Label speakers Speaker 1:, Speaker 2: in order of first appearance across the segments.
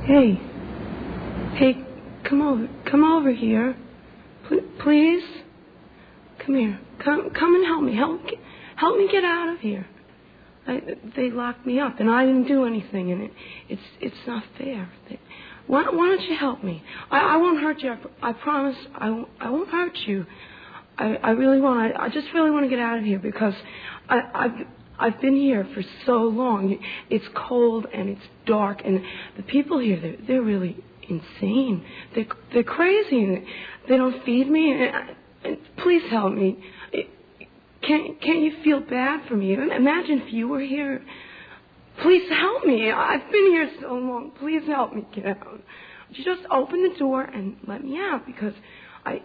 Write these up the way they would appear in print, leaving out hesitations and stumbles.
Speaker 1: Hey. Hey, come over here. Please? Come here. Come and help me. Help me get out of here. They locked me up, and I didn't do anything, and it's not fair. Why don't you help me? I won't hurt you. I promise I won't hurt you. I really won't. I just really want to get out of here because I've been here for so long. It's cold and it's dark, and the people here they're really insane. They're crazy, and they don't feed me. And please help me. Can't you feel bad for me? Imagine if you were here. Please help me. I've been here so long. Please help me get out. Would you just open the door and let me out? Because I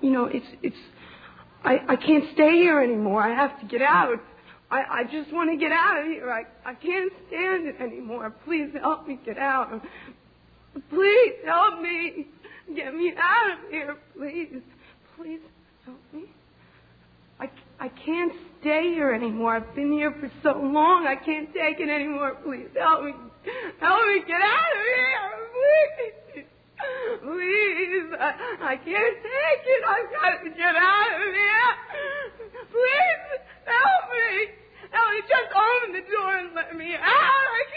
Speaker 1: can't stay here anymore. I have to get out. I just want to get out of here. I can't stand it anymore. Please help me get out. Please help me. Get me out of here, please. Please help me. I can't stay here anymore. I've been here for so long. I can't take it anymore. Please help me. Help me get out of here. Please. Please. I can't take it. I've got to get out of here. Please help me. Help me. Just open the door and let me out. I